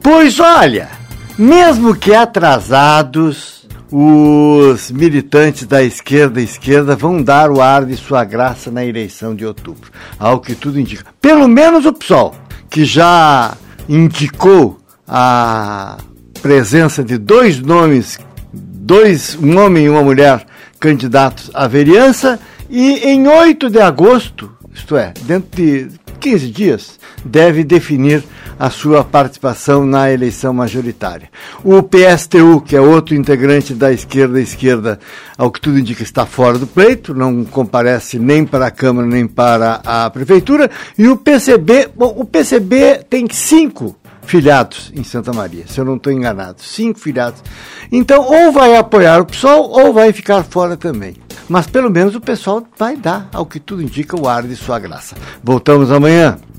Pois olha, mesmo que atrasados, os militantes da esquerda vão dar o ar de sua graça na eleição de outubro, ao que tudo indica. Pelo menos o PSOL, que já indicou a presença de dois nomes, um homem e uma mulher, candidatos à vereança, e em 8 de agosto, isto é, dentro de 15 dias, deve definir a sua participação na eleição majoritária. O PSTU, que é outro integrante da esquerda, ao que tudo indica, está fora do pleito, não comparece nem para a Câmara nem para a Prefeitura, e o PCB, o PCB tem 5 filiados em Santa Maria, se eu não estou enganado, 5 filiados. Então, ou vai apoiar o PSOL, ou vai ficar fora também. Mas pelo menos o pessoal vai dar, ao que tudo indica, o ar de sua graça. Voltamos amanhã.